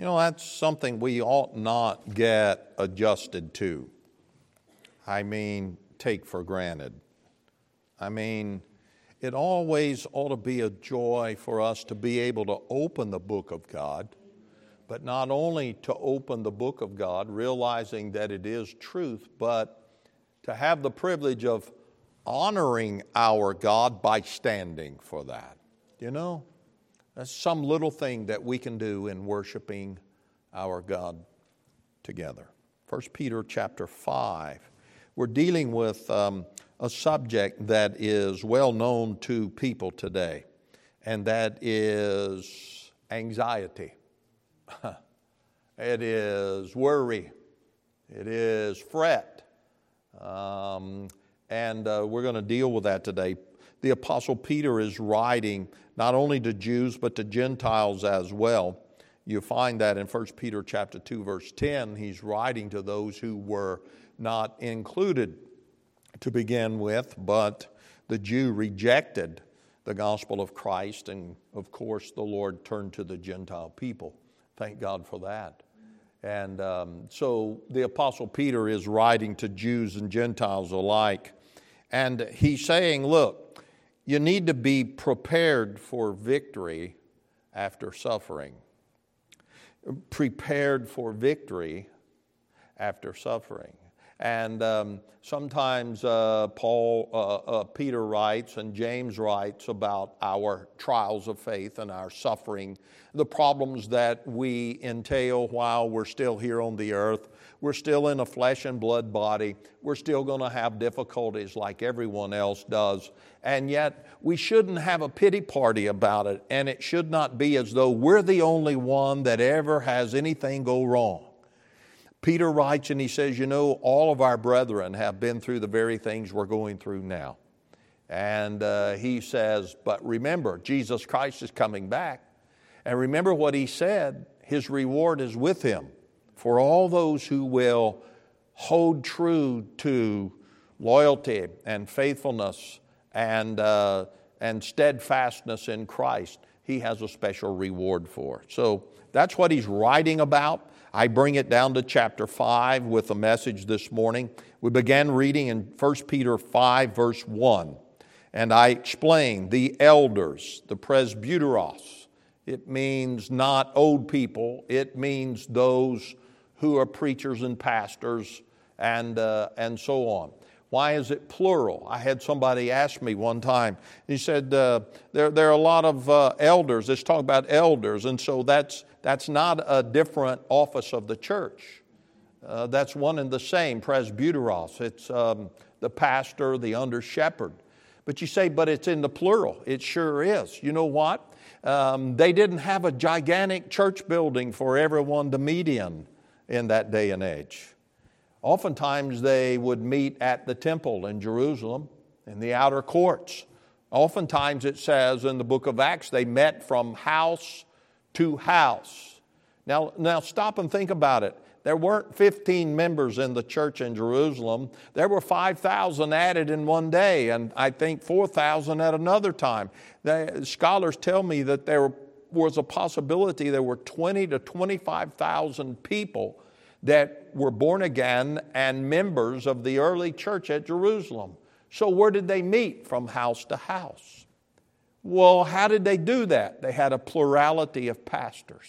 That's something we ought not get adjusted to. Take for granted. It always ought to be a joy for us to be able to open the book of God, but not only to open the book of God, realizing that it is truth, but to have the privilege of honoring our God by standing for that. That's some little thing that we can do in worshiping our God together. 1 Peter chapter 5. We're dealing with a subject that is well known to people today, and that is anxiety. It is worry. It is fret. And we're going to deal with that today. The Apostle Peter is writing not only to Jews but to Gentiles as well. You find that in 1 Peter chapter 2 verse 10. He's writing to those who were not included to begin with, but the Jew rejected the gospel of Christ, and of course the Lord turned to the Gentile people. Thank God for that. And so the Apostle Peter is writing to Jews and Gentiles alike, and he's saying, look, you need to be prepared for victory after suffering. Prepared for victory after suffering. And sometimes Peter writes and James writes about our trials of faith and our suffering, the problems that we entail while we're still here on the earth. We're still in a flesh and blood body. We're still going to have difficulties like everyone else does. And yet we shouldn't have a pity party about it, and it should not be as though we're the only one that ever has anything go wrong. Peter writes and he says, all of our brethren have been through the very things we're going through now. And he says, but remember, Jesus Christ is coming back. And remember what he said, his reward is with him for all those who will hold true to loyalty and faithfulness and steadfastness in Christ. He has a special reward for. So that's what he's writing about. I bring it down to chapter 5 with a message this morning. We began reading in 1 Peter 5 verse 1. And I explained the elders, the presbyteros. It means not old people. It means those who are preachers and pastors and so on. Why is it plural? I had somebody ask me one time. He said, there are a lot of elders. It's talking about elders. And so that's not a different office of the church. That's one and the same, presbyteros. It's the pastor, the under-shepherd. But you say, but it's in the plural. It sure is. You know what? They didn't have a gigantic church building for everyone to meet in that day and age. Oftentimes they would meet at the temple in Jerusalem, in the outer courts. Oftentimes it says in the book of Acts, they met from house to house. Now stop and think about it. There weren't 15 members in the church in Jerusalem. There were 5,000 added in one day, and I think 4,000 at another time. The scholars tell me that there was a possibility there were 20 to 25,000 people that were born again and members of the early church at Jerusalem. So where did they meet? From house to house. Well, how did they do that? They had a plurality of pastors.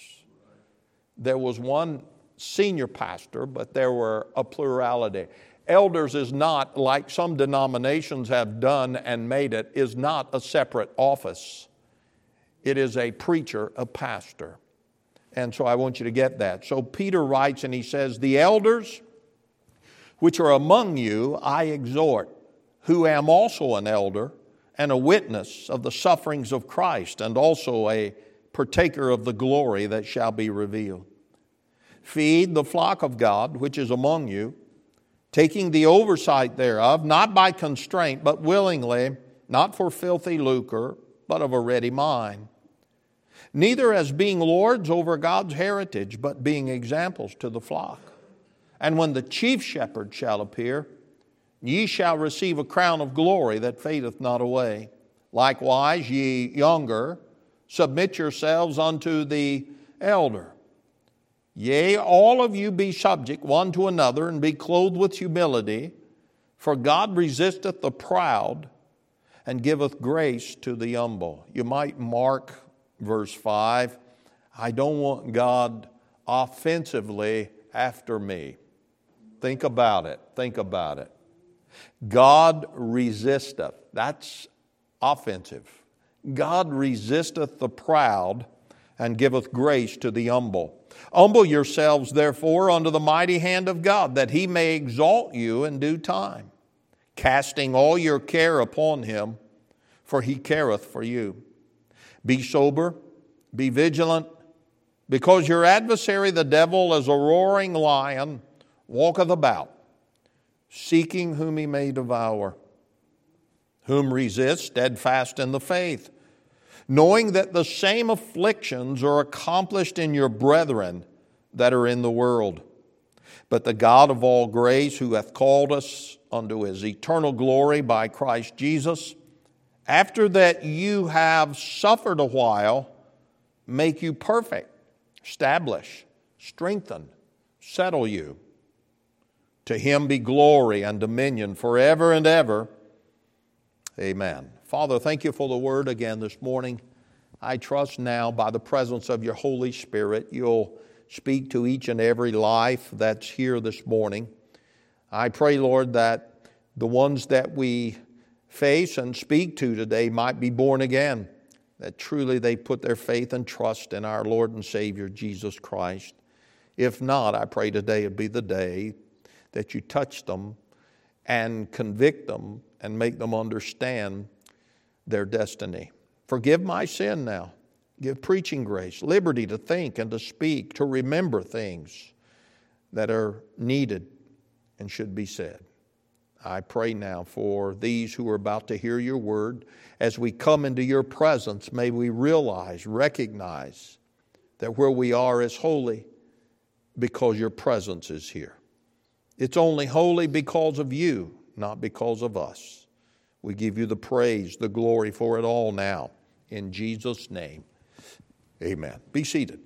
There was one senior pastor, but there were a plurality. Elders is not, like some denominations have done and made it, is not a separate office. It is a preacher, a pastor. And so I want you to get that. So Peter writes and he says, the elders which are among you I exhort, who am also an elder and a witness of the sufferings of Christ, and also a partaker of the glory that shall be revealed. Feed the flock of God which is among you, taking the oversight thereof, not by constraint, but willingly, not for filthy lucre, but of a ready mind. Neither as being lords over God's heritage, but being examples to the flock. And when the chief shepherd shall appear, ye shall receive a crown of glory that fadeth not away. Likewise, ye younger, submit yourselves unto the elder. Yea, all of you be subject one to another, and be clothed with humility, for God resisteth the proud, and giveth grace to the humble. You might mark verse 5. I don't want God offensively after me. Think about it. Think about it. God resisteth. That's offensive. God resisteth the proud, and giveth grace to the humble. Humble yourselves, therefore, under the mighty hand of God, that He may exalt you in due time, casting all your care upon Him, for He careth for you. Be sober, be vigilant, because your adversary the devil, as a roaring lion, walketh about, seeking whom he may devour. Whom resist steadfast in the faith, knowing that the same afflictions are accomplished in your brethren that are in the world. But the God of all grace, who hath called us unto His eternal glory by Christ Jesus, after that you have suffered a while, make you perfect, establish, strengthen, settle you. To Him be glory and dominion forever and ever. Amen. Father, thank You for the word again this morning. I trust now by the presence of Your Holy Spirit, You'll speak to each and every life that's here this morning. I pray, Lord, that the ones that we face and speak to today might be born again, that truly they put their faith and trust in our Lord and Savior, Jesus Christ. If not, I pray today would be the day that You touch them and convict them and make them understand their destiny. Forgive my sin now. Give preaching grace, liberty to think and to speak, to remember things that are needed and should be said. I pray now for these who are about to hear Your word. As we come into Your presence, may we realize, recognize that where we are is holy because Your presence is here. It's only holy because of You, not because of us. We give You the praise, the glory for it all now. In Jesus' name, amen. Be seated.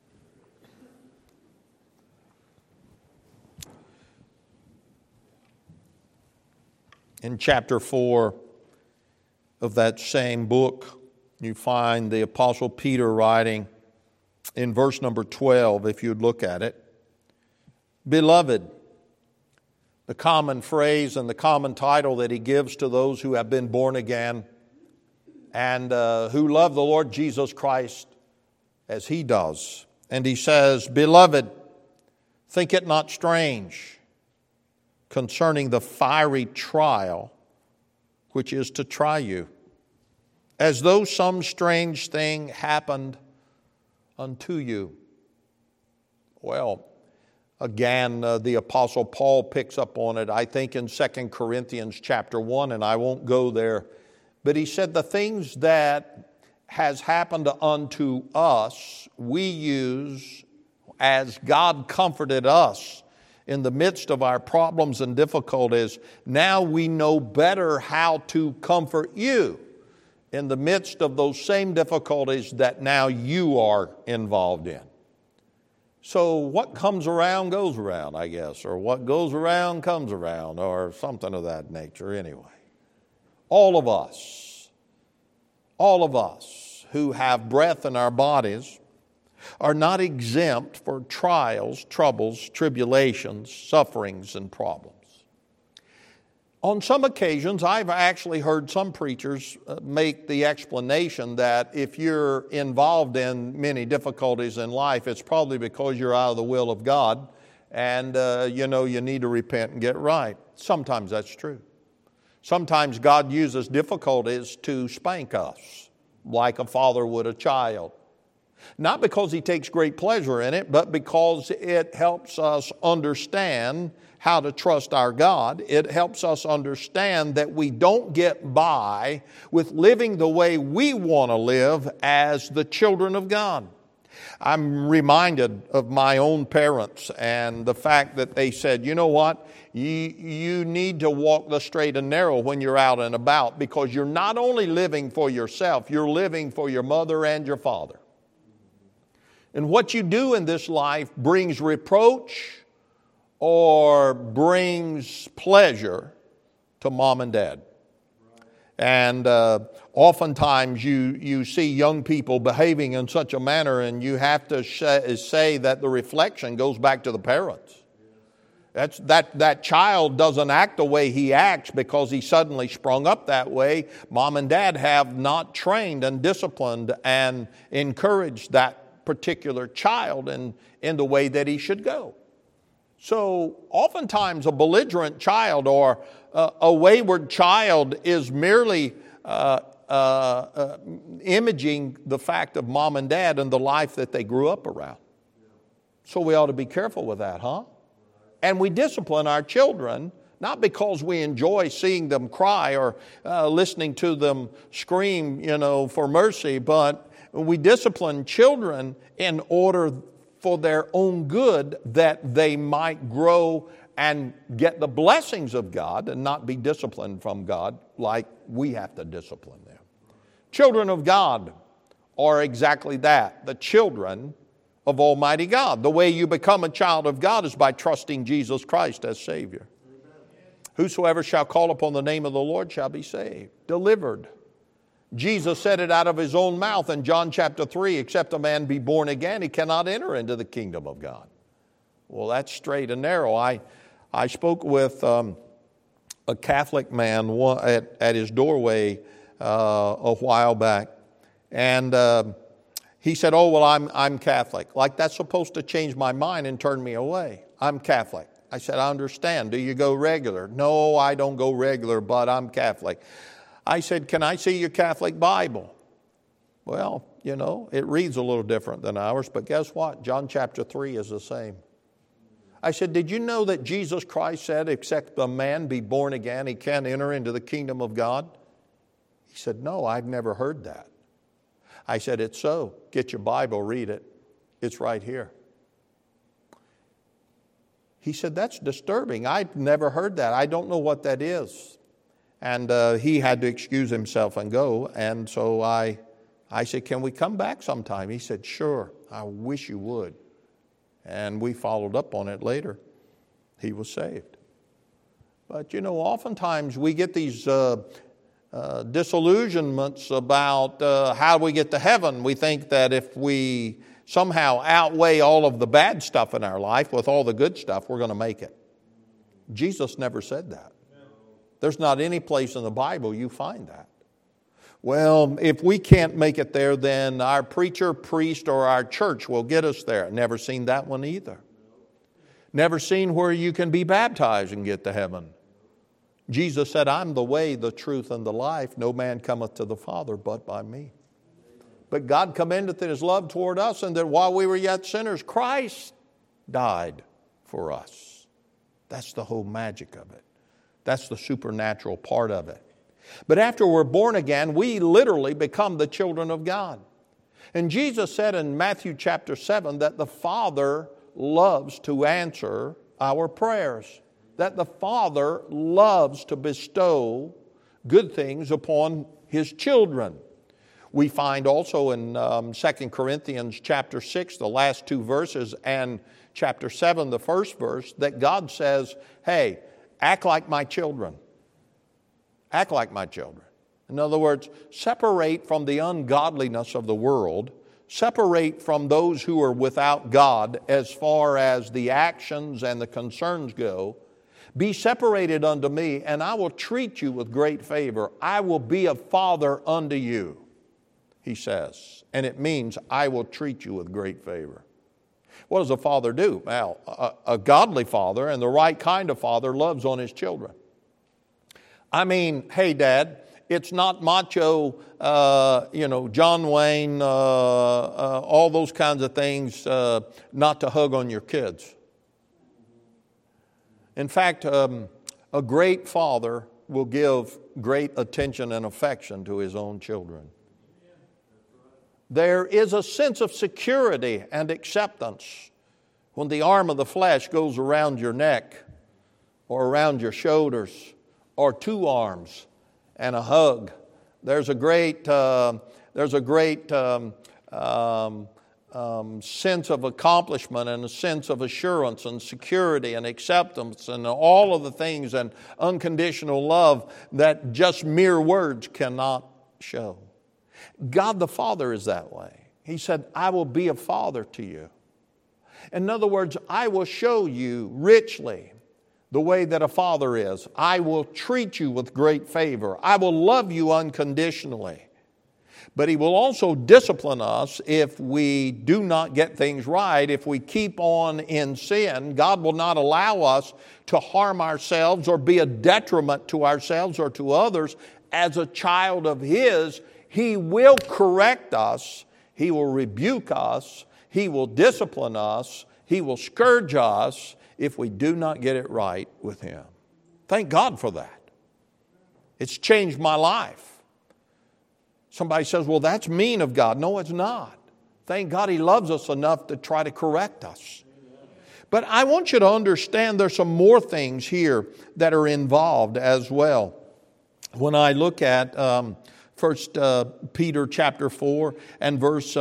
In chapter 4 of that same book, you find the Apostle Peter writing in verse number 12, if you'd look at it. Beloved, the common phrase and the common title that he gives to those who have been born again and who love the Lord Jesus Christ as He does. And he says, Beloved, think it not strange concerning the fiery trial which is to try you, as though some strange thing happened unto you. Well, again, the Apostle Paul picks up on it, I think, in 2 Corinthians chapter 1, and I won't go there. But he said the things that has happened unto us, we use as God comforted us in the midst of our problems and difficulties. Now we know better how to comfort you in the midst of those same difficulties that now you are involved in. So what comes around goes around, I guess, or what goes around comes around, or something of that nature anyway. All of us who have breath in our bodies are not exempt for trials, troubles, tribulations, sufferings, and problems. On some occasions, I've actually heard some preachers make the explanation that if you're involved in many difficulties in life, it's probably because you're out of the will of God and, you need to repent and get right. Sometimes that's true. Sometimes God uses difficulties to spank us like a father would a child. Not because He takes great pleasure in it, but because it helps us understand how to trust our God. It helps us understand that we don't get by with living the way we want to live as the children of God. I'm reminded of my own parents and the fact that they said, you know what, you need to walk the straight and narrow when you're out and about, because you're not only living for yourself, you're living for your mother and your father. And what you do in this life brings reproach or brings pleasure to mom and dad. And oftentimes you see young people behaving in such a manner, and you have to say that the reflection goes back to the parents. That child doesn't act the way he acts because he suddenly sprung up that way. Mom and dad have not trained and disciplined and encouraged that particular child in the way that he should go. So oftentimes a belligerent child or a wayward child is merely imaging the fact of mom and dad and the life that they grew up around. So we ought to be careful with that, huh? And we discipline our children, not because we enjoy seeing them cry or listening to them scream, for mercy, but we discipline children in order for their own good, that they might grow and get the blessings of God and not be disciplined from God like we have to discipline them. Children of God are exactly that, the children of Almighty God. The way you become a child of God is by trusting Jesus Christ as Savior. Amen. Whosoever shall call upon the name of the Lord shall be saved, delivered. Jesus said it out of His own mouth in John chapter 3, except a man be born again, he cannot enter into the kingdom of God. Well, that's straight and narrow. I spoke with a Catholic man at his doorway a while back, and he said, "Oh, well, I'm Catholic." Like that's supposed to change my mind and turn me away. I'm Catholic. I said, "I understand. Do you go regular?" "No, I don't go regular, but I'm Catholic." I said, "Can I see your Catholic Bible?" Well, it reads a little different than ours, but guess what? John chapter 3 is the same. I said, "Did you know that Jesus Christ said, except a man be born again, he can't enter into the kingdom of God?" He said, "No, I've never heard that." I said, "It's so. Get your Bible, read it. It's right here." He said, "That's disturbing. I've never heard that. I don't know what that is." And he had to excuse himself and go. And so I said, "Can we come back sometime?" He said, "Sure. I wish you would." And we followed up on it later. He was saved. But oftentimes we get these disillusionments about how we get to heaven. We think that if we somehow outweigh all of the bad stuff in our life with all the good stuff, we're going to make it. Jesus never said that. There's not any place in the Bible you find that. Well, if we can't make it there, then our preacher, priest, or our church will get us there. Never seen that one either. Never seen where you can be baptized and get to heaven. Jesus said, "I'm the way, the truth, and the life. No man cometh to the Father but by me." But God commendeth His love toward us, and that while we were yet sinners, Christ died for us. That's the whole magic of it. That's the supernatural part of it. But after we're born again, we literally become the children of God. And Jesus said in Matthew chapter 7 that the Father loves to answer our prayers. That the Father loves to bestow good things upon His children. We find also in 2 Corinthians chapter 6, the last two verses, and chapter 7, the first verse, that God says, "Hey, act like my children. Act like my children." In other words, separate from the ungodliness of the world. Separate from those who are without God as far as the actions and the concerns go. Be separated unto me, and I will treat you with great favor. I will be a father unto you, He says. And it means I will treat you with great favor. What does a father do? Well, a godly father and the right kind of father loves on his children. I mean, hey, Dad, it's not macho, John Wayne, all those kinds of things, not to hug on your kids. In fact, a great father will give great attention and affection to his own children. There is a sense of security and acceptance when the arm of the flesh goes around your neck or around your shoulders or two arms and a hug. There's a great sense of accomplishment and a sense of assurance and security and acceptance and all of the things and unconditional love that just mere words cannot show. God the Father is that way. He said, I will be a father to you. In other words, I will show you richly the way that a father is. I will treat you with great favor. I will love you unconditionally. But He will also discipline us if we do not get things right. If we keep on in sin, God will not allow us to harm ourselves or be a detriment to ourselves or to others. As a child of His, He will correct us. He will rebuke us. He will discipline us. He will scourge us if we do not get it right with Him. Thank God for that. It's changed my life. Somebody says, well, that's mean of God. No, it's not. Thank God He loves us enough to try to correct us. But I want you to understand there's some more things here that are involved as well. When I look at 1 Peter chapter 4 and verse,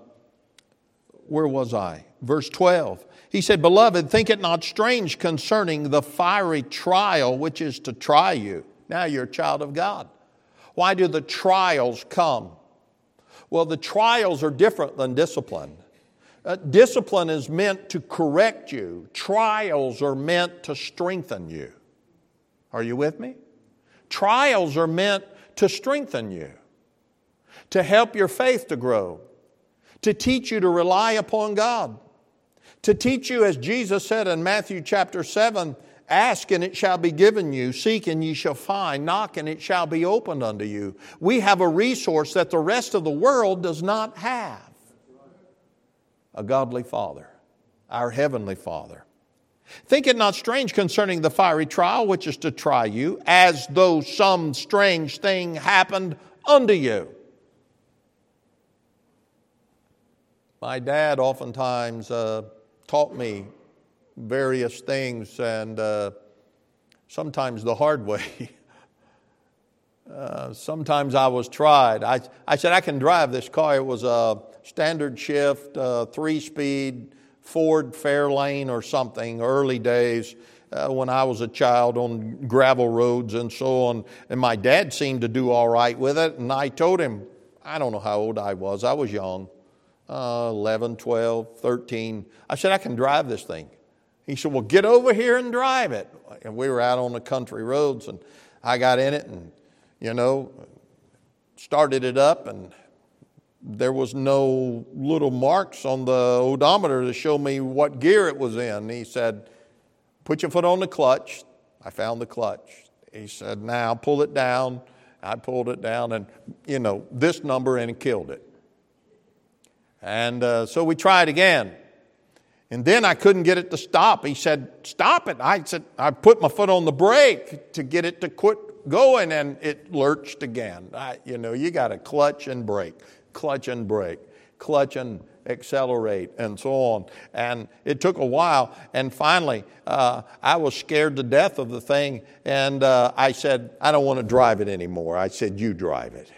where was I? Verse 12. He said, Beloved, think it not strange concerning the fiery trial which is to try you. Now you're a child of God. Why do the trials come? Well, the trials are different than discipline. Discipline is meant to correct you. Trials are meant to strengthen you. Are you with me? Trials are meant to strengthen you, to help your faith to grow, to teach you to rely upon God, to teach you, as Jesus said in Matthew chapter 7, ask and it shall be given you, seek and ye shall find, knock and it shall be opened unto you. We have a resource that the rest of the world does not have. A godly Father, our heavenly Father. Think it not strange concerning the fiery trial which is to try you, as though some strange thing happened unto you. My dad oftentimes taught me various things, and sometimes the hard way. Sometimes I was tried. I said, I can drive this car. It was a standard shift, 3-speed Ford Fairlane or something, early days when I was a child on gravel roads and so on. And my dad seemed to do all right with it. And I told him, I don't know how old I was. I was young, 11, 12, 13. I said, I can drive this thing. He said, well, get over here and drive it. And we were out on the country roads, and I got in it and, started it up, and there was no little marks on the odometer to show me what gear it was in. He said, put your foot on the clutch. I found the clutch. He said, now pull it down. I pulled it down, and, this number, and it killed it. And so we tried again. And then I couldn't get it to stop. He said, stop it. I said, I put my foot on the brake to get it to quit going, and it lurched again. You got to clutch and brake, clutch and accelerate, and so on. And it took a while, and finally I was scared to death of the thing, and I said, I don't want to drive it anymore. I said, you drive it.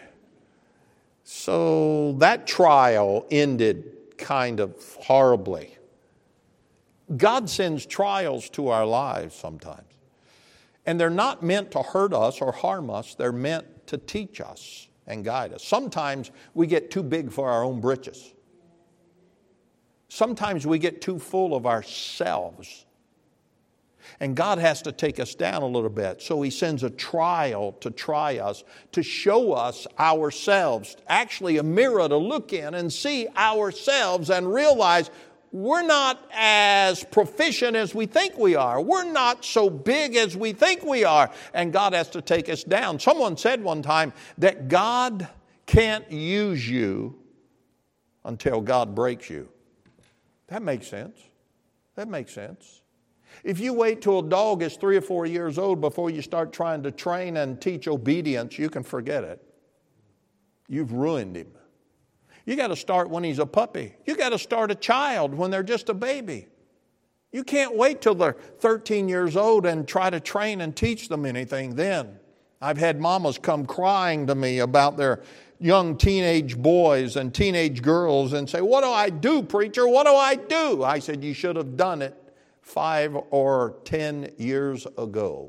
So that trial ended kind of horribly. God sends trials to our lives sometimes. And they're not meant to hurt us or harm us. They're meant to teach us and guide us. Sometimes we get too big for our own britches. Sometimes we get too full of ourselves. And God has to take us down a little bit. So He sends a trial to try us, to show us ourselves. Actually a mirror to look in and see ourselves and realize we're not as proficient as we think we are. We're not so big as we think we are. And God has to take us down. Someone said one time that God can't use you until God breaks you. That makes sense. That makes sense. If you wait till a dog is 3 or 4 years old before you start trying to train and teach obedience, you can forget it. You've ruined him. You got to start when he's a puppy. You got to start a child when they're just a baby. You can't wait till they're 13 years old and try to train and teach them anything then. I've had mamas come crying to me about their young teenage boys and teenage girls and say, "What do I do, preacher? What do I do?" I said, "You should have done it 5 or 10 years ago."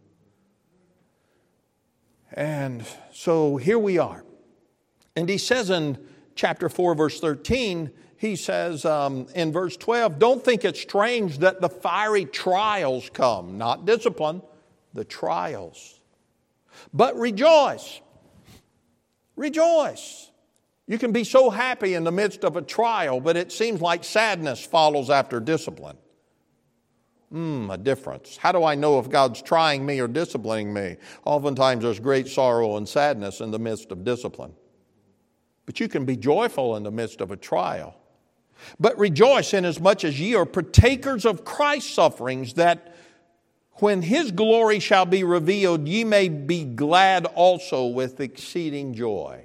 And so here we are. And he says in chapter 4, verse 13, he says in verse 12, "Don't think it strange that the fiery trials come," not discipline, the trials. "But rejoice." Rejoice. You can be so happy in the midst of a trial, but it seems like sadness follows after discipline. A difference. How do I know if God's trying me or disciplining me? Oftentimes there's great sorrow and sadness in the midst of discipline. But you can be joyful in the midst of a trial. "But rejoice inasmuch as ye are partakers of Christ's sufferings, that when His glory shall be revealed, ye may be glad also with exceeding joy."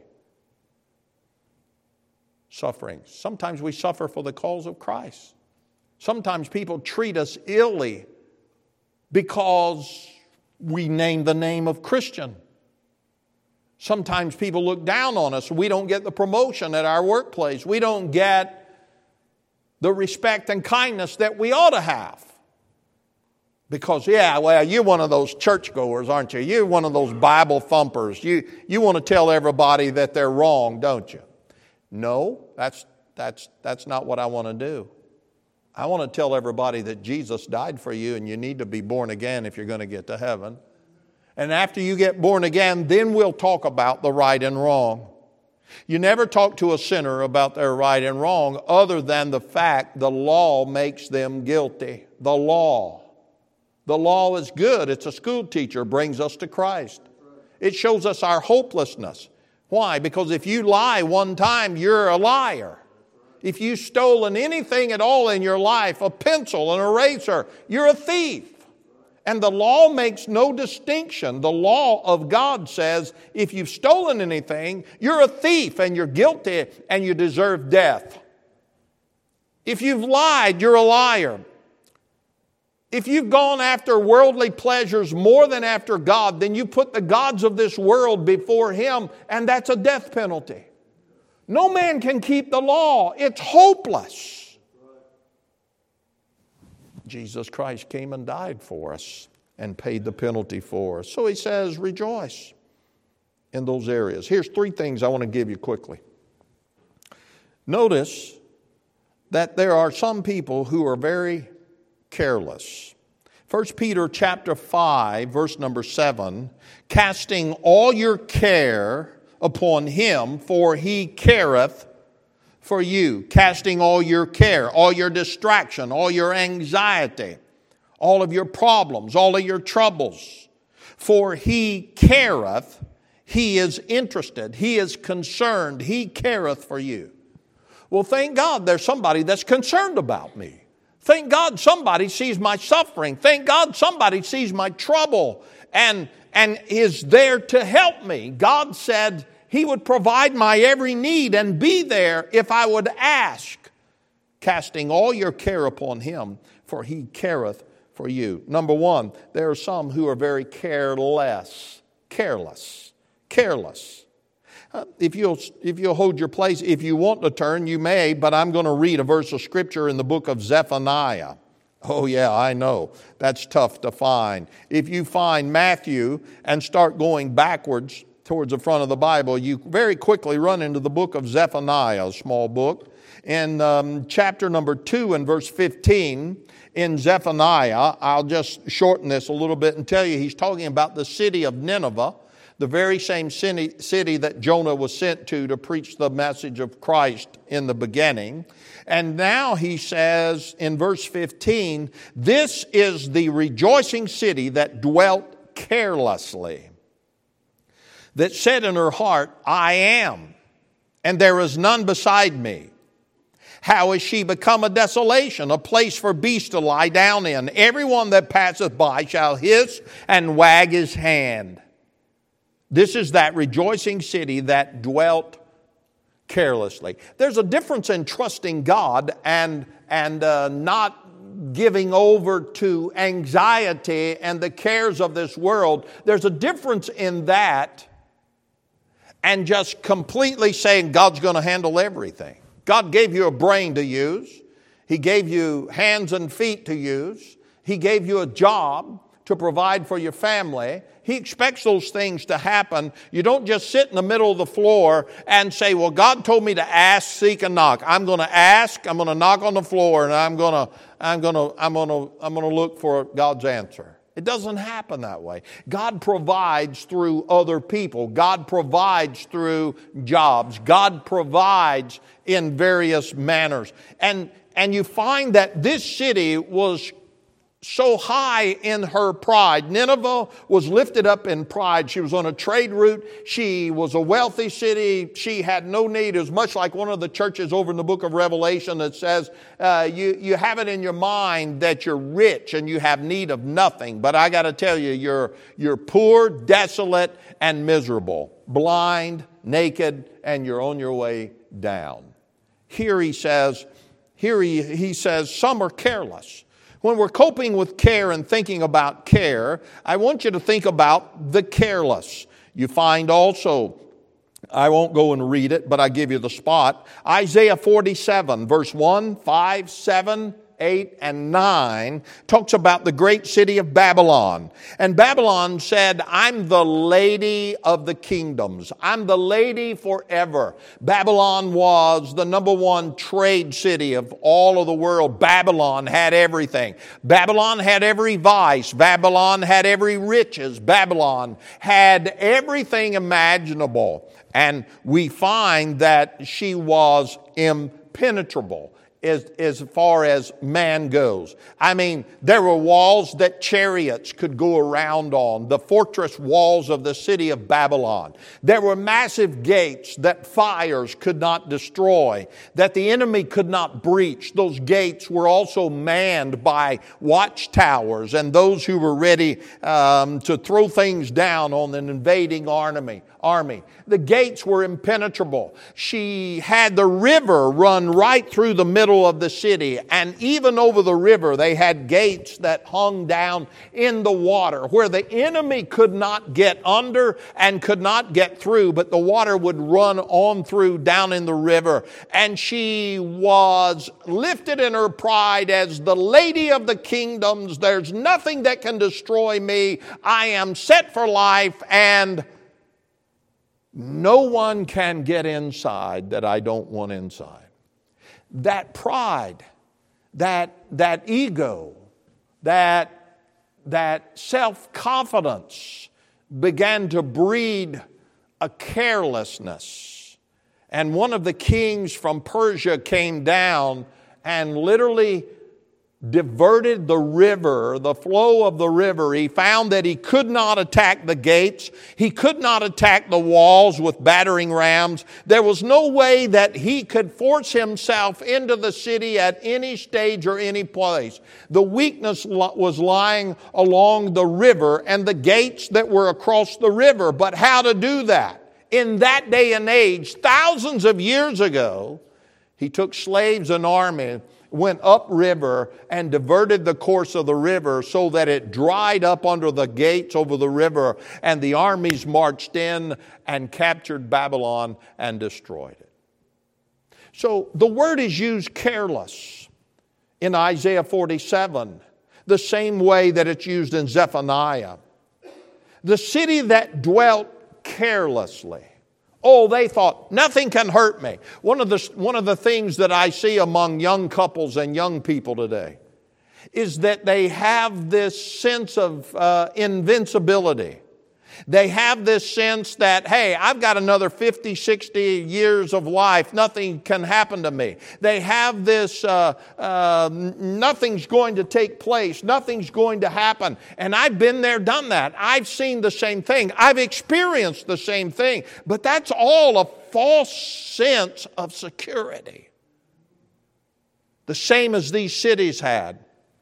Sufferings. Sometimes we suffer for the cause of Christ. Sometimes people treat us illy because we name the name of Christian. Sometimes people look down on us. We don't get the promotion at our workplace. We don't get the respect and kindness that we ought to have. Because, you're one of those churchgoers, aren't you? You're one of those Bible thumpers. You want to tell everybody that they're wrong, don't you? No, that's not what I want to do. I want to tell everybody that Jesus died for you and you need to be born again if you're going to get to heaven. And after you get born again, then we'll talk about the right and wrong. You never talk to a sinner about their right and wrong other than the fact the law makes them guilty. The law. The law is good. It's a school teacher, brings us to Christ. It shows us our hopelessness. Why? Because if you lie one time, you're a liar. If you've stolen anything at all in your life, a pencil, an eraser, you're a thief. And the law makes no distinction. The law of God says if you've stolen anything, you're a thief and you're guilty and you deserve death. If you've lied, you're a liar. If you've gone after worldly pleasures more than after God, then you put the gods of this world before Him, and that's a death penalty. No man can keep the law. It's hopeless. Jesus Christ came and died for us and paid the penalty for us. So he says, rejoice in those areas. Here's 3 things I want to give you quickly. Notice that there are some people who are very careless. 1 Peter chapter 5, verse number 7, casting all your care upon Him, for He careth for you. Casting all your care, all your distraction, all your anxiety, all of your problems, all of your troubles. For He careth, He is interested, He is concerned, He careth for you. Well, thank God there's somebody that's concerned about me. Thank God somebody sees my suffering. Thank God somebody sees my trouble and is there to help me. God said He would provide my every need and be there if I would ask. Casting all your care upon Him, for He careth for you. Number 1, there are some who are very careless. Careless. If you'll hold your place, if you want to turn, you may, but I'm going to read a verse of Scripture in the book of Zephaniah. Oh yeah, I know. That's tough to find. If you find Matthew and start going backwards towards the front of the Bible, you very quickly run into the book of Zephaniah, a small book. In chapter number 2 and verse 15, in Zephaniah, I'll just shorten this a little bit and tell you, he's talking about the city of Nineveh, the very same city that Jonah was sent to preach the message of Christ in the beginning. And now he says in verse 15, this is the rejoicing city that dwelt carelessly, that said in her heart, I am, and there is none beside me. How is she become a desolation, a place for beasts to lie down in? Everyone that passeth by shall hiss and wag his hand. This is that rejoicing city that dwelt carelessly. There's a difference in trusting God and not giving over to anxiety and the cares of this world. There's a difference in that and just completely saying God's going to handle everything. God gave you a brain to use. He gave you hands and feet to use. He gave you a job to provide for your family. He expects those things to happen. You don't just sit in the middle of the floor and say, well, God told me to ask, seek, and knock. I'm going to ask, I'm going to knock on the floor, and I'm going to look for God's answer. It doesn't happen that way. God provides through other people. God provides through jobs. God provides in various manners. And you find that this city was so high in her pride. Nineveh was lifted up in pride. She was on a trade route. She was a wealthy city. She had no need. It was much like one of the churches over in the book of Revelation that says, you have it in your mind that you're rich and you have need of nothing. But I got to tell you, you're poor, desolate, and miserable. Blind, naked, and you're on your way down. Here he says, some are careless. When we're coping with care and thinking about care, I want you to think about the careless. You find also, I won't go and read it, but I give you the spot. Isaiah 47, verse 1, 5, 7, 8, and 9 talks about the great city of Babylon. And Babylon said, I'm the lady of the kingdoms. I'm the lady forever. Babylon was the number one trade city of all of the world. Babylon had everything. Babylon had every vice. Babylon had every riches. Babylon had everything imaginable. And we find that she was impenetrable as far as man goes. I mean, there were walls that chariots could go around on, the fortress walls of the city of Babylon. There were massive gates that fires could not destroy, that the enemy could not breach. Those gates were also manned by watchtowers and those who were ready to throw things down on an invading army. The gates were impenetrable. She had the river run right through the middle of the city, and even over the river they had gates that hung down in the water where the enemy could not get under and could not get through, but the water would run on through down in the river. And she was lifted in her pride as the lady of the kingdoms. There's nothing that can destroy me. I am set for life, and no one can get inside that I don't want inside. That pride, that ego, that self-confidence began to breed a carelessness. And one of the kings from Persia came down and literally diverted the river, the flow of the river. He found that he could not attack the gates. He could not attack the walls with battering rams. There was no way that he could force himself into the city at any stage or any place. The weakness was lying along the river and the gates that were across the river. But how to do that? In that day and age, thousands of years ago, he took slaves and army, went upriver and diverted the course of the river so that it dried up under the gates over the river, and the armies marched in and captured Babylon and destroyed it. So the word is used careless in Isaiah 47, the same way that it's used in Zephaniah. The city that dwelt carelessly. Oh, they thought, nothing can hurt me. One of the things that I see among young couples and young people today is that they have this sense of invincibility. They have this sense that, hey, I've got another 50, 60 years of life. Nothing can happen to me. They have this, nothing's going to take place. Nothing's going to happen. And I've been there, done that. I've seen the same thing. I've experienced the same thing. But that's all a false sense of security. The same as these cities had.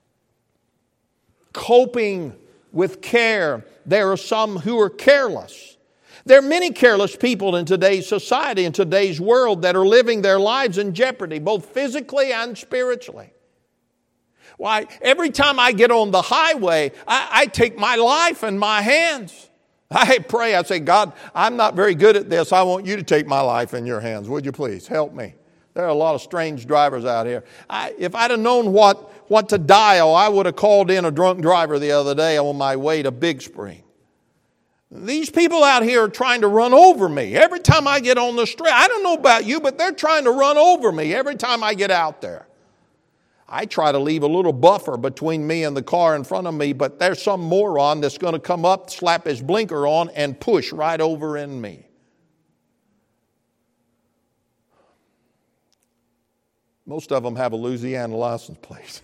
Coping with care. There are some who are careless. There are many careless people in today's society, in today's world, that are living their lives in jeopardy, both physically and spiritually. Why, every time I get on the highway, I take my life in my hands. I pray, I say, God, I'm not very good at this. I want you to take my life in your hands. Would you please help me? There are a lot of strange drivers out here. If I'd have known what to dial, I would have called in a drunk driver the other day on my way to Big Spring. These people out here are trying to run over me every time I get on the street. I don't know about you, but they're trying to run over me every time I get out there. I try to leave a little buffer between me and the car in front of me, but there's some moron that's going to come up, slap his blinker on, and push right over in me. Most of them have a Louisiana license plate.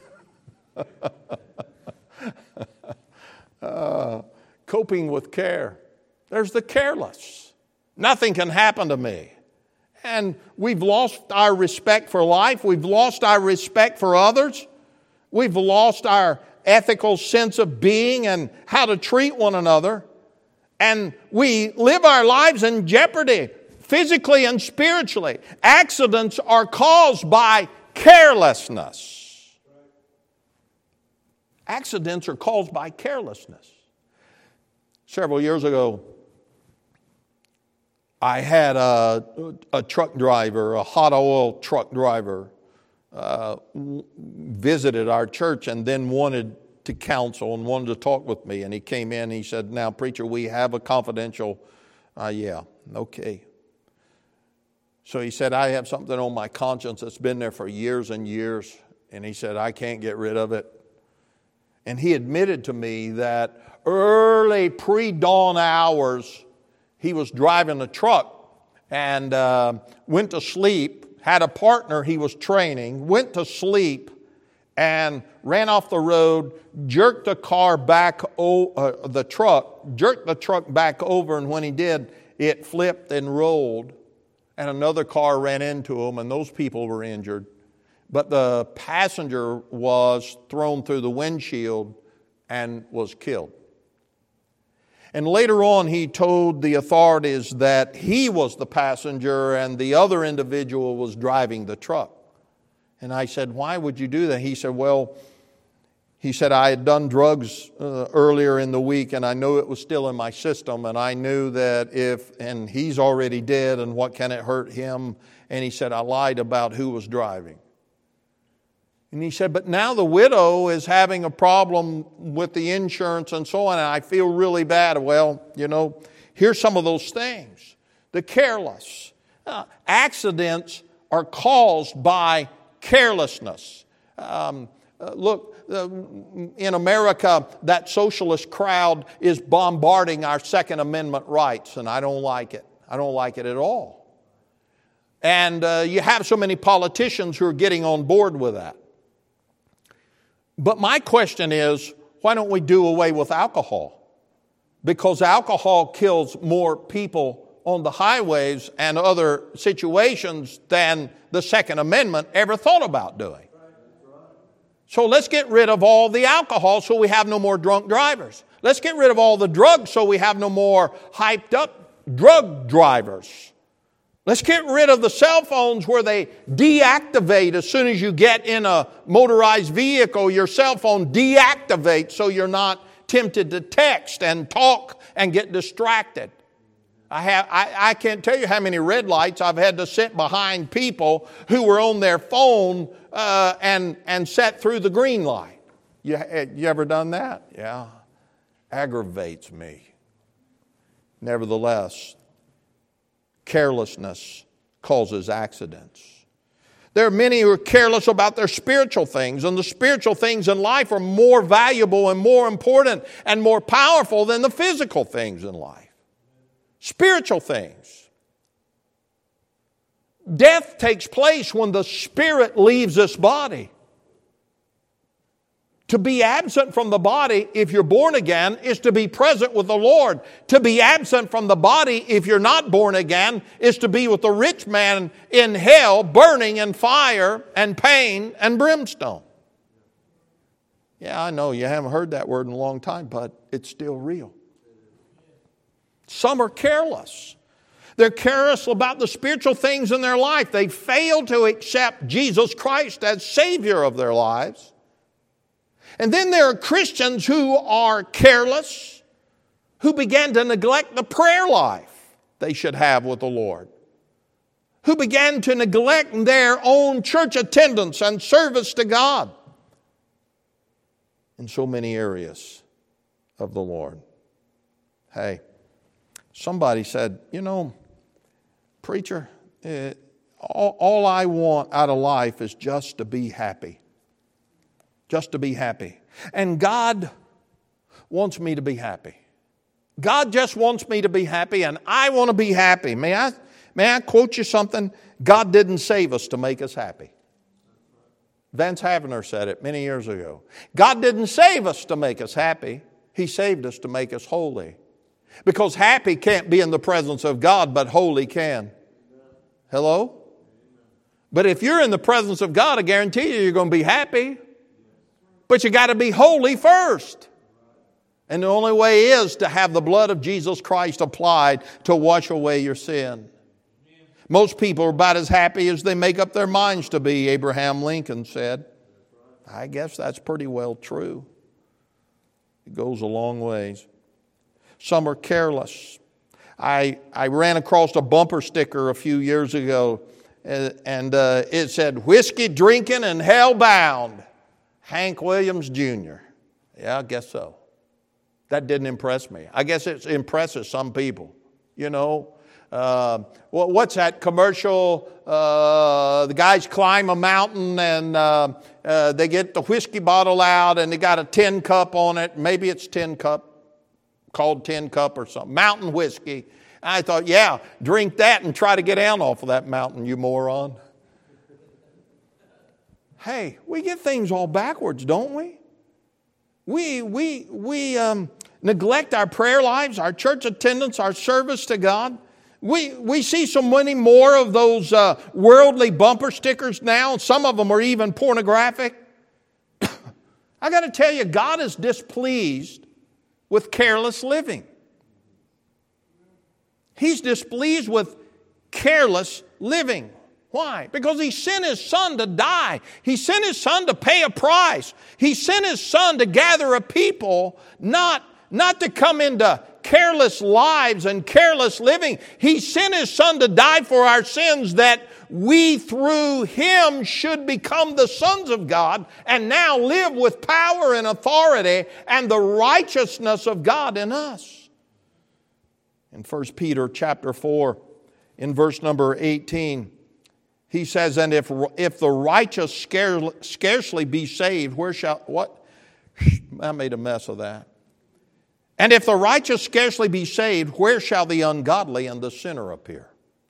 Coping with care. There's the careless. Nothing can happen to me. And we've lost our respect for life. We've lost our respect for others. We've lost our ethical sense of being and how to treat one another. And we live our lives in jeopardy, physically and spiritually. Accidents are caused by carelessness. Accidents are caused by carelessness. Several years ago, I had a truck driver, a hot oil truck driver, visited our church and then wanted to counsel and wanted to talk with me. And he came in and he said, "Now, preacher, we have a confidential." Yeah, okay. So he said, "I have something on my conscience that's been there for years and years." And he said, "I can't get rid of it." And he admitted to me that early pre-dawn hours, he was driving a truck and went to sleep, had a partner he was training, went to sleep, and ran off the road, jerked the truck back over, and when he did, it flipped and rolled, and another car ran into him, and those people were injured. But the passenger was thrown through the windshield and was killed. And later on, he told the authorities that he was the passenger and the other individual was driving the truck. And I said, "Why would you do that?" He said, I had done drugs earlier in the week and I knew it was still in my system, and I knew that and he's already dead, and what can it hurt him? And he said, I lied about who was driving. And he said, but now the widow is having a problem with the insurance and so on, and I feel really bad. Well, here's some of those things. The careless. Accidents are caused by carelessness. Look, in America, that socialist crowd is bombarding our Second Amendment rights, and I don't like it. I don't like it at all. And you have so many politicians who are getting on board with that. But my question is, why don't we do away with alcohol? Because alcohol kills more people on the highways and other situations than the Second Amendment ever thought about doing. So let's get rid of all the alcohol so we have no more drunk drivers. Let's get rid of all the drugs so we have no more hyped up drug drivers. Let's get rid of the cell phones where they deactivate as soon as you get in a motorized vehicle. Your cell phone deactivates so you're not tempted to text and talk and get distracted. I can't tell you how many red lights I've had to sit behind people who were on their phone and sat through the green light. You ever done that? Yeah. Aggravates me. Nevertheless, carelessness causes accidents. There are many who are careless about their spiritual things, and the spiritual things in life are more valuable and more important and more powerful than the physical things in life. Spiritual things. Death takes place when the spirit leaves this body. To be absent from the body, if you're born again, is to be present with the Lord. To be absent from the body, if you're not born again, is to be with the rich man in hell, burning in fire and pain and brimstone. Yeah, I know you haven't heard that word in a long time, but it's still real. Some are careless. They're careless about the spiritual things in their life. They fail to accept Jesus Christ as Savior of their lives. And then there are Christians who are careless, who began to neglect the prayer life they should have with the Lord, who began to neglect their own church attendance and service to God in so many areas of the Lord. Hey, somebody said, preacher, all I want out of life is just to be happy. Just to be happy. And God wants me to be happy. God just wants me to be happy, and I want to be happy. May I quote you something? God didn't save us to make us happy. Vance Havner said it many years ago. God didn't save us to make us happy. He saved us to make us holy. Because happy can't be in the presence of God, but holy can. Hello? But if you're in the presence of God, I guarantee you're going to be happy. But you got to be holy first. And the only way is to have the blood of Jesus Christ applied to wash away your sin. Most people are about as happy as they make up their minds to be, Abraham Lincoln said. I guess that's pretty well true. It goes a long ways. Some are careless. I ran across a bumper sticker a few years ago, and it said, "Whiskey drinking and hell bound, Hank Williams Jr." Yeah, I guess so. That didn't impress me. I guess it impresses some people. What's that commercial? The guys climb a mountain and they get the whiskey bottle out and they got a tin cup on it. Maybe it's tin cup, called tin cup or something. Mountain whiskey. I thought, yeah, drink that and try to get down off of that mountain, you moron. Hey, we get things all backwards, don't we? We neglect our prayer lives, our church attendance, our service to God. We see so many more of those worldly bumper stickers now. Some of them are even pornographic. I got to tell you, God is displeased with careless living. He's displeased with careless living. Why? Because He sent His Son to die. He sent His Son to pay a price. He sent His Son to gather a people, not to come into careless lives and careless living. He sent His Son to die for our sins, that we through Him should become the sons of God and now live with power and authority and the righteousness of God in us. In 1 Peter chapter 4, in verse number 18, he says, "And if the righteous scarcely be saved, where shall..." What? I made a mess of that. "And if the righteous scarcely be saved, where shall the ungodly and the sinner appear?"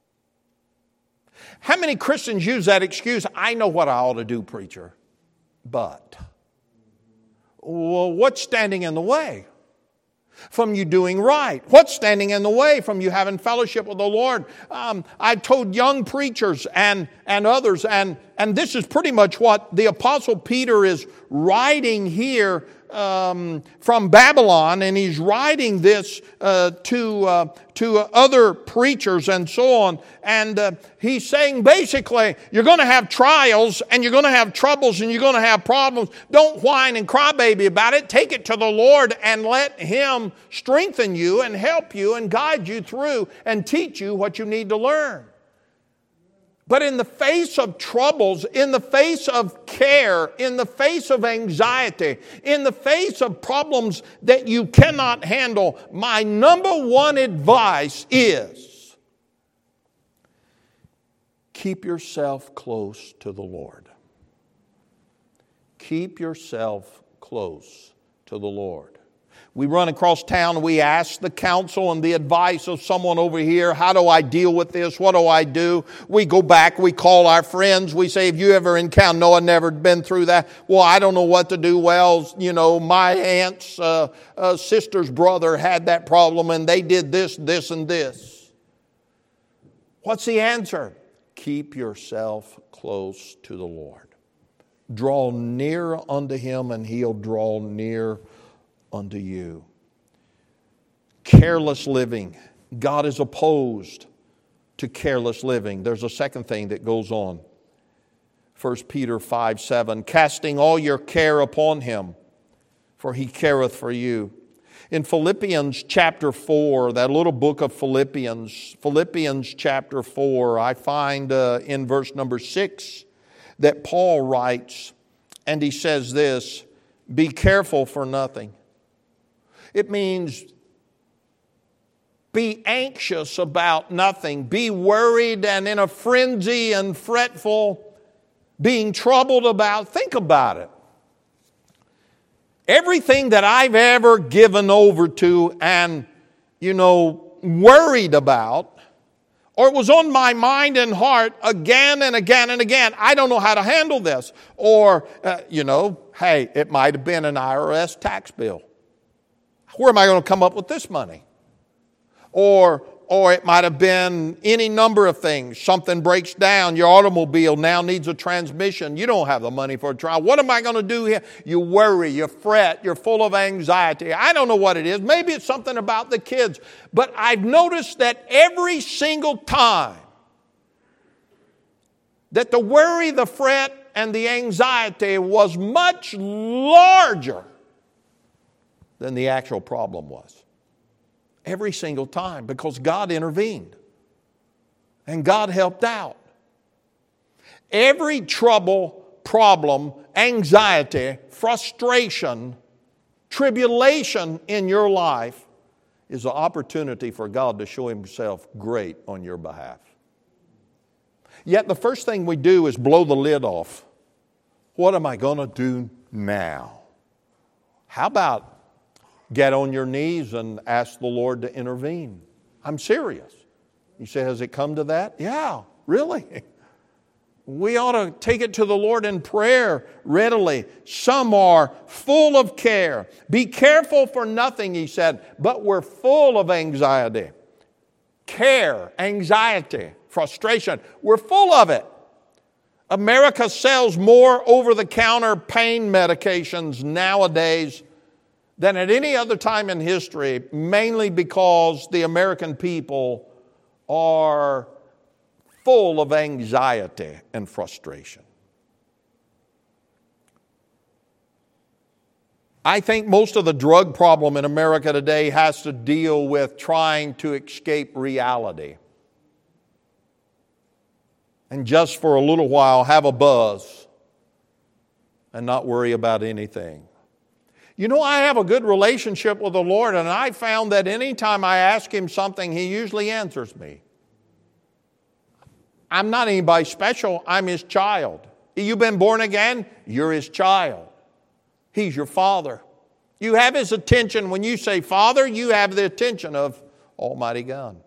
How many Christians use that excuse? I know what I ought to do, preacher. But, well, what's standing in the way from you doing right? What's standing in the way from you having fellowship with the Lord? I told young preachers and others, and this is pretty much what the Apostle Peter is writing here from Babylon, and he's writing this to other preachers and so on. And he's saying basically, you're going to have trials and you're going to have troubles and you're going to have problems. Don't whine and cry baby about it. Take it to the Lord and let Him strengthen you and help you and guide you through and teach you what you need to learn. But in the face of troubles, in the face of care, in the face of anxiety, in the face of problems that you cannot handle, my number one advice is keep yourself close to the Lord. Keep yourself close to the Lord. We run across town and we ask the counsel and the advice of someone over here. How do I deal with this? What do I do? We go back, we call our friends. We say, have you ever encountered? No, I've never been through that. Well, I don't know what to do. Well, my aunt's sister's brother had that problem and they did this, this, and this. What's the answer? Keep yourself close to the Lord. Draw near unto Him and He'll draw near unto you. Careless living. God is opposed to careless living. There's a second thing that goes on. 1 Peter 5:7, casting all your care upon Him, for He careth for you. In Philippians chapter 4, that little book of Philippians chapter 4, I find in verse number 6 that Paul writes, and he says this, be careful for nothing. It means be anxious about nothing. Be worried and in a frenzy and fretful, being troubled about. Think about it. Everything that I've ever given over to and, worried about, or it was on my mind and heart again and again and again, I don't know how to handle this. Or, hey, it might have been an IRS tax bill. Where am I going to come up with this money? Or it might have been any number of things. Something breaks down. Your automobile now needs a transmission. You don't have the money for a trial. What am I going to do here? You worry, you fret, you're full of anxiety. I don't know what it is. Maybe it's something about the kids. But I've noticed that every single time that the worry, the fret, and the anxiety was much larger than the actual problem was. Every single time, because God intervened and God helped out. Every trouble, problem, anxiety, frustration, tribulation in your life is an opportunity for God to show Himself great on your behalf. Yet the first thing we do is blow the lid off. What am I going to do now? How about get on your knees and ask the Lord to intervene? I'm serious. You say, has it come to that? Yeah, really. We ought to take it to the Lord in prayer readily. Some are full of care. Be careful for nothing, He said, but we're full of anxiety. Care, anxiety, frustration. We're full of it. America sells more over-the-counter pain medications nowadays than at any other time in history, mainly because the American people are full of anxiety and frustration. I think most of the drug problem in America today has to deal with trying to escape reality. And just for a little while have a buzz and not worry about anything. I have a good relationship with the Lord, and I found that anytime I ask Him something, He usually answers me. I'm not anybody special. I'm His child. You've been born again? You're His child. He's your Father. You have His attention. When you say Father, you have the attention of Almighty God.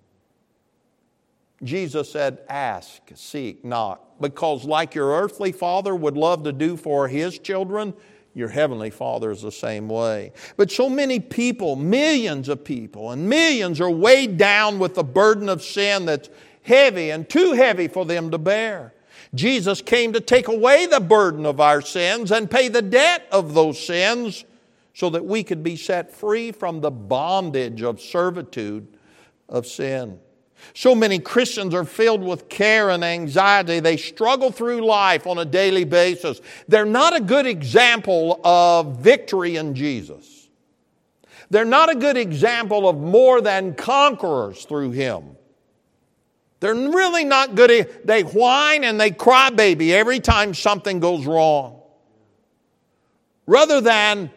Jesus said, ask, seek, knock. Because like your earthly father would love to do for His children, your heavenly Father is the same way. But so many people, millions of people, and millions are weighed down with the burden of sin that's heavy and too heavy for them to bear. Jesus came to take away the burden of our sins and pay the debt of those sins so that we could be set free from the bondage of servitude of sin. So many Christians are filled with care and anxiety. They struggle through life on a daily basis. They're not a good example of victory in Jesus. They're not a good example of more than conquerors through Him. They're really not good. They whine and they cry baby every time something goes wrong. Rather than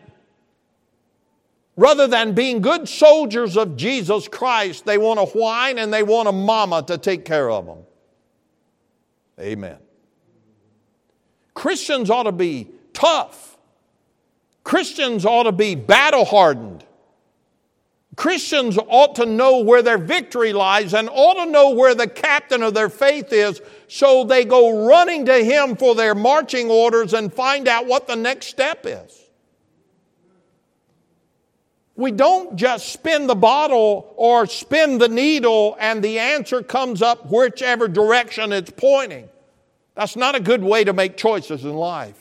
being good soldiers of Jesus Christ, they want to whine and they want a mama to take care of them. Amen. Christians ought to be tough. Christians ought to be battle-hardened. Christians ought to know where their victory lies and ought to know where the captain of their faith is, so they go running to Him for their marching orders and find out what the next step is. We don't just spin the bottle or spin the needle and the answer comes up whichever direction it's pointing. That's not a good way to make choices in life.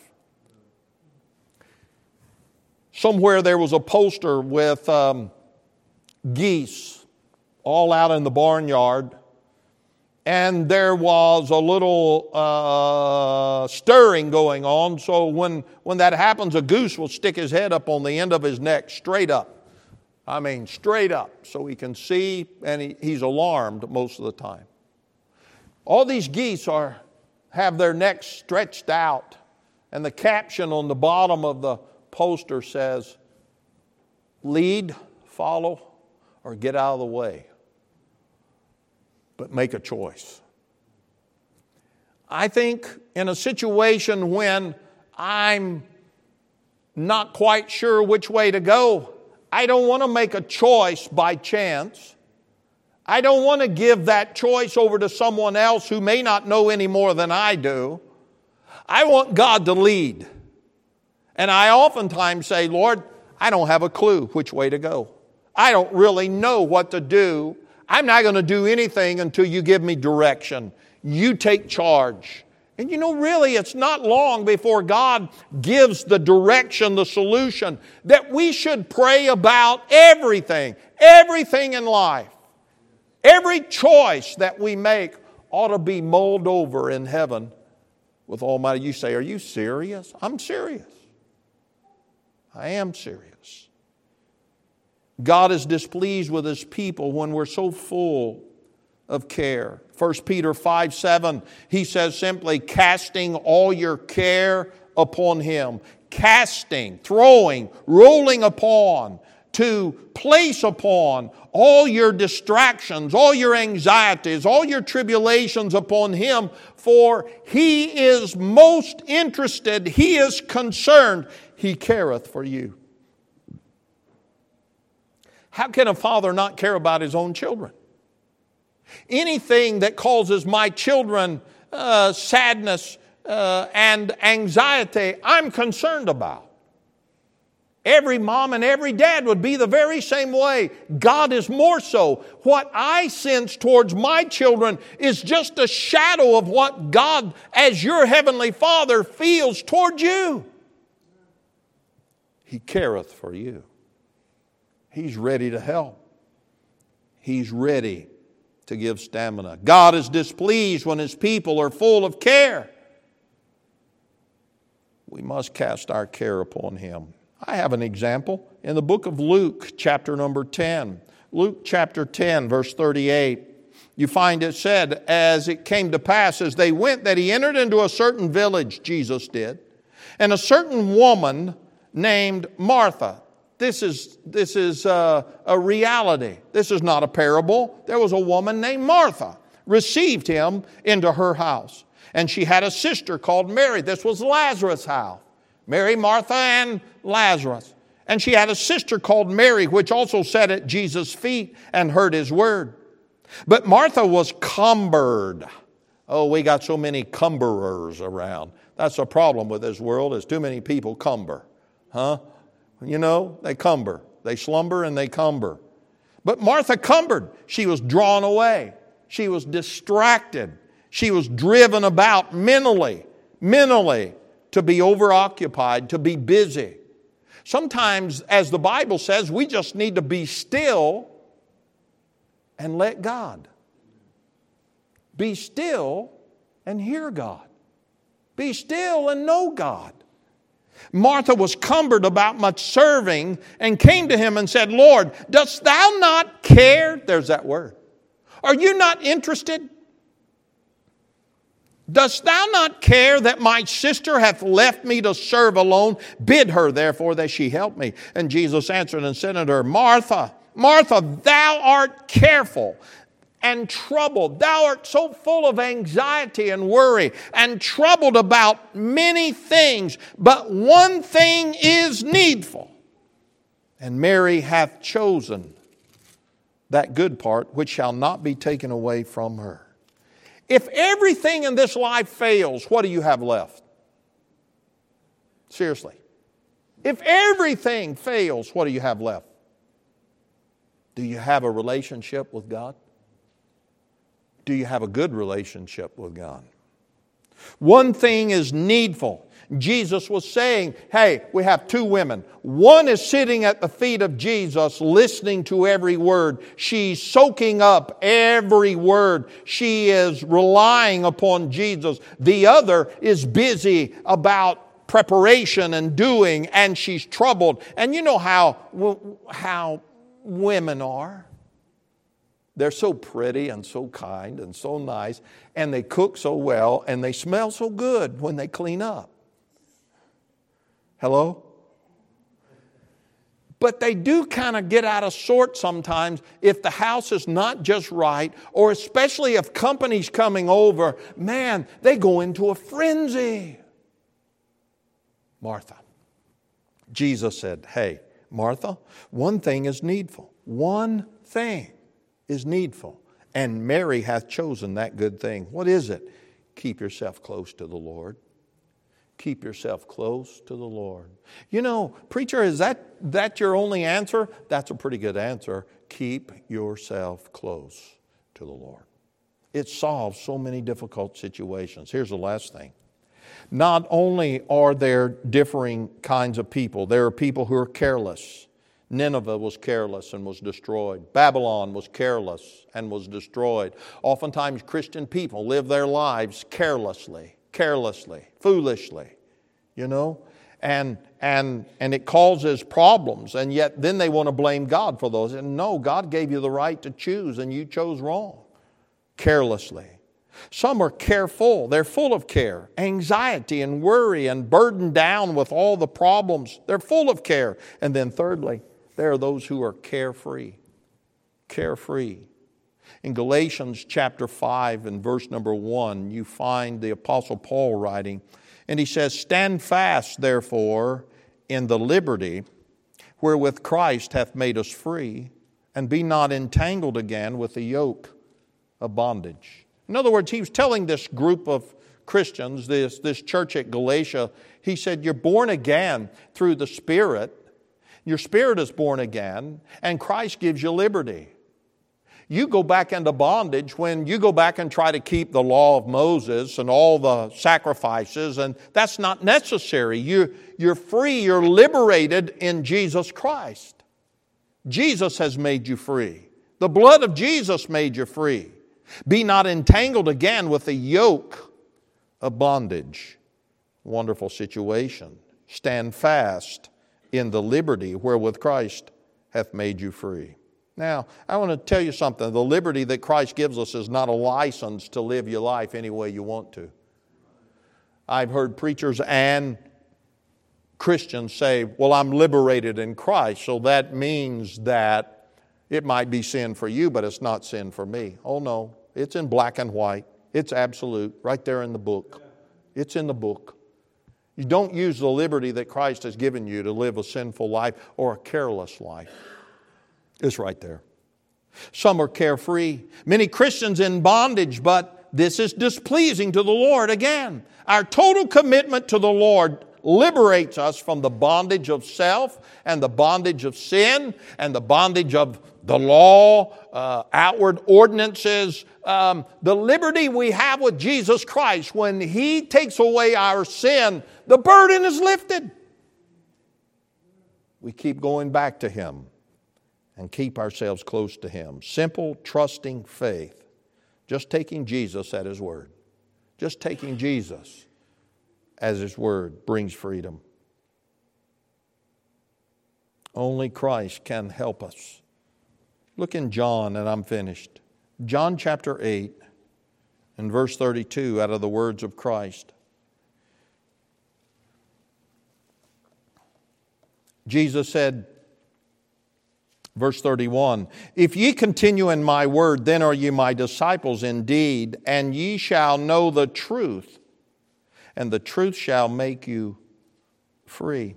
Somewhere there was a poster with geese all out in the barnyard. And there was a little stirring going on. So when that happens, a goose will stick his head up on the end of his neck straight up. I mean, straight up, so he can see, and he's alarmed most of the time. All these geese have their necks stretched out, and the caption on the bottom of the poster says, "Lead, follow, or get out of the way. But make a choice." I think in a situation when I'm not quite sure which way to go, I don't want to make a choice by chance. I don't want to give that choice over to someone else who may not know any more than I do. I want God to lead. And I oftentimes say, "Lord, I don't have a clue which way to go. I don't really know what to do. I'm not going to do anything until you give me direction. You take charge." And really, it's not long before God gives the direction, the solution, that we should pray about everything in life. Every choice that we make ought to be mulled over in heaven with Almighty. You say, "Are you serious?" I'm serious. I am serious. God is displeased with His people when we're so full of care. 1 Peter 5:7, he says simply, "Casting all your care upon Him." Casting, throwing, rolling upon, to place upon all your distractions, all your anxieties, all your tribulations upon Him, for He is most interested, He is concerned, He careth for you. How can a father not care about his own children? Anything that causes my children sadness and anxiety, I'm concerned about. Every mom and every dad would be the very same way. God is more so. What I sense towards my children is just a shadow of what God, as your heavenly Father, feels toward you. He careth for you. He's ready to help. He's ready to give stamina. God is displeased when His people are full of care. We must cast our care upon Him. I have an example in the book of Luke, chapter number 10. Luke chapter 10, verse 38. You find it said, "As it came to pass, as they went, that He entered into a certain village," Jesus did, "and a certain woman named Martha." This is a reality. This is not a parable. There was a woman named Martha, received Him into her house. And she had a sister called Mary. This was Lazarus' house. Mary, Martha, and Lazarus. And she had a sister called Mary, which also sat at Jesus' feet and heard His word. But Martha was cumbered. Oh, we got so many cumberers around. That's the problem with this world, is too many people cumber. They cumber. They slumber and they cumber. But Martha cumbered. She was drawn away. She was distracted. She was driven about mentally to be overoccupied, to be busy. Sometimes, as the Bible says, we just need to be still and let God. Be still and hear God. Be still and know God. Martha was cumbered about much serving and came to Him and said, "Lord, dost Thou not care?" There's that word. "Are you not interested? Dost Thou not care that my sister hath left me to serve alone? Bid her therefore that she help me." And Jesus answered and said unto her, "Martha, Martha, thou art careful and troubled. Thou art so full of anxiety and worry and troubled about many things, but one thing is needful. And Mary hath chosen that good part which shall not be taken away from her." If everything in this life fails, what do you have left? Seriously. If everything fails, what do you have left? Do you have a relationship with God? Do you have a good relationship with God? One thing is needful. Jesus was saying, hey, we have two women. One is sitting at the feet of Jesus, listening to every word. She's soaking up every word. She is relying upon Jesus. The other is busy about preparation and doing, and she's troubled. And you know how women are. They're so pretty and so kind and so nice, and they cook so well, and they smell so good when they clean up. Hello? But they do kind of get out of sort sometimes if the house is not just right, or especially if company's coming over. Man, they go into a frenzy. Martha. Jesus said, hey, Martha, one thing is needful. One thing is needful. And Mary hath chosen that good thing. What is it? Keep yourself close to the Lord. Keep yourself close to the Lord. You know, preacher, is that your only answer? That's a pretty good answer. Keep yourself close to the Lord. It solves so many difficult situations. Here's the last thing. Not only are there differing kinds of people, there are people who are careless. Nineveh was careless and was destroyed. Babylon was careless and was destroyed. Oftentimes Christian people live their lives carelessly, foolishly, you know, and it causes problems, and yet then they want to blame God for those. And no, God gave you the right to choose, and you chose wrong, carelessly. Some are careful. They're full of care, anxiety and worry, and burdened down with all the problems. They're full of care. And then thirdly, there are those who are carefree. Carefree. In Galatians chapter 5 and verse number 1, you find the Apostle Paul writing, and he says, stand fast, therefore, in the liberty wherewith Christ hath made us free, and be not entangled again with the yoke of bondage. In other words, he was telling this group of Christians, this church at Galatia, he said, you're born again through the Spirit. Your spirit is born again, and Christ gives you liberty. You go back into bondage when you go back and try to keep the law of Moses and all the sacrifices, and that's not necessary. You're free, you're liberated in Jesus Christ. Jesus has made you free. The blood of Jesus made you free. Be not entangled again with the yoke of bondage. Wonderful situation. Stand fast in the liberty wherewith Christ hath made you free. Now, I want to tell you something. The liberty that Christ gives us is not a license to live your life any way you want to. I've heard preachers and Christians say, well, I'm liberated in Christ, so that means that it might be sin for you, but it's not sin for me. Oh no, it's in black and white. It's absolute, right there in the book. It's in the book. You don't use the liberty that Christ has given you to live a sinful life or a careless life. It's right there. Some are carefree. Many Christians in bondage, but this is displeasing to the Lord. Again, our total commitment to the Lord liberates us from the bondage of self and the bondage of sin and the bondage of the law, outward ordinances. The liberty we have with Jesus Christ, when He takes away our sin, the burden is lifted. We keep going back to Him and keep ourselves close to Him. Simple, trusting faith. Just taking Jesus at His word. Just taking Jesus as His word brings freedom. Only Christ can help us. Look in John, and I'm finished. John chapter 8 and verse 32 out of the words of Christ. Jesus said, verse 31, if ye continue in my word, then are ye my disciples indeed, and ye shall know the truth, and the truth shall make you free.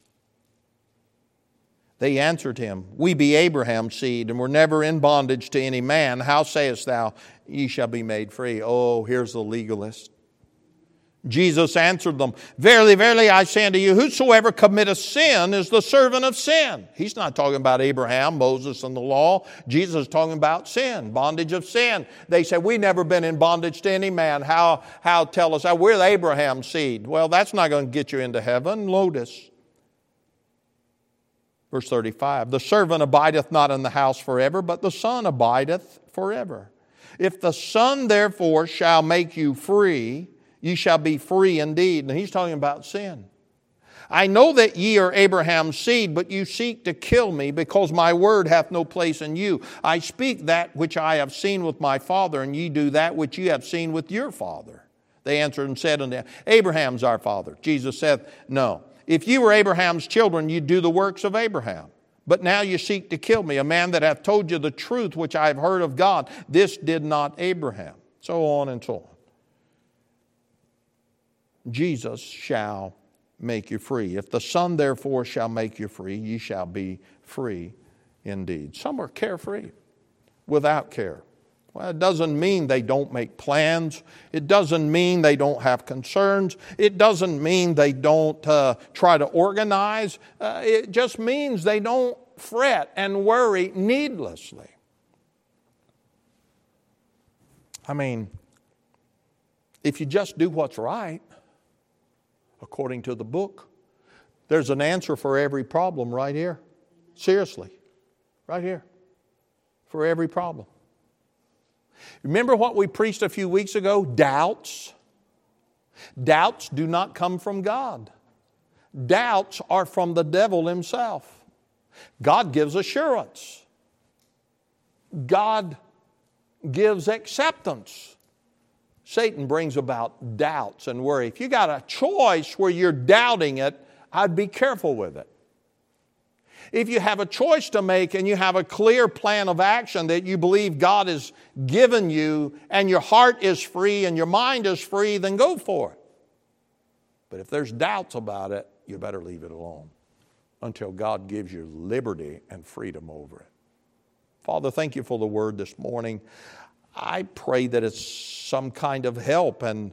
They answered him, we be Abraham's seed, and were never in bondage to any man. How sayest thou, ye shall be made free? Oh, here's the legalist. Jesus answered them, Verily, verily, I say unto you, whosoever committeth sin is the servant of sin. He's not talking about Abraham, Moses, and the law. Jesus is talking about sin, bondage of sin. They say, we've never been in bondage to any man. How tell us? We're Abraham's seed. Well, that's not going to get you into heaven. Notice. Verse 35, the servant abideth not in the house forever, but the Son abideth forever. If the Son therefore shall make you free, ye shall be free indeed. And he's talking about sin. I know that ye are Abraham's seed, but you seek to kill me, because my word hath no place in you. I speak that which I have seen with my father, and ye do that which ye have seen with your father. They answered and said unto him, Abraham's our father. Jesus saith, No. If ye were Abraham's children, you'd do the works of Abraham. But now you seek to kill me, a man that hath told you the truth which I have heard of God. This did not Abraham. So on and so on. Jesus shall make you free. If the Son therefore shall make you free, ye shall be free indeed. Some are carefree, without care. Well, it doesn't mean they don't make plans. It doesn't mean they don't have concerns. It doesn't mean they don't try to organize. It just means they don't fret and worry needlessly. I mean, if you just do what's right, according to the book, there's an answer for every problem right here. Seriously, right here, for every problem. Remember what we preached a few weeks ago? Doubts. Doubts do not come from God. Doubts are from the devil himself. God gives assurance. God gives acceptance. Satan brings about doubts and worry. If you got a choice where you're doubting it, I'd be careful with it. If you have a choice to make and you have a clear plan of action that you believe God has given you, and your heart is free and your mind is free, then go for it. But if there's doubts about it, you better leave it alone until God gives you liberty and freedom over it. Father, thank you for the word this morning. I pray that it's some kind of help and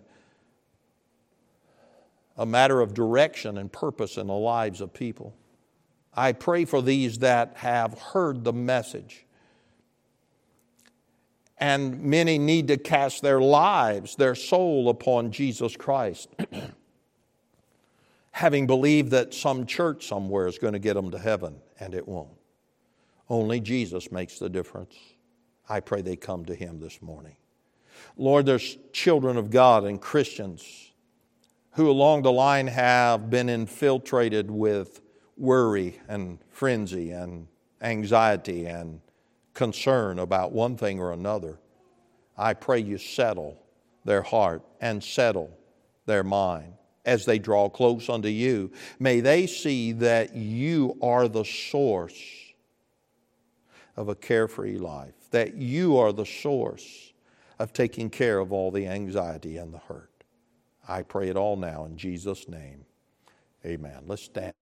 a matter of direction and purpose in the lives of people. I pray for these that have heard the message. And many need to cast their lives, their soul upon Jesus Christ, having believed that some church somewhere is going to get them to heaven, and it won't. Only Jesus makes the difference. I pray they come to Him this morning. Lord, there's children of God and Christians who along the line have been infiltrated with worry and frenzy and anxiety and concern about one thing or another. I pray you settle their heart and settle their mind as they draw close unto you. May they see that you are the source of a carefree life, that you are the source of taking care of all the anxiety and the hurt. I pray it all now in Jesus' name. Amen. Let's stand.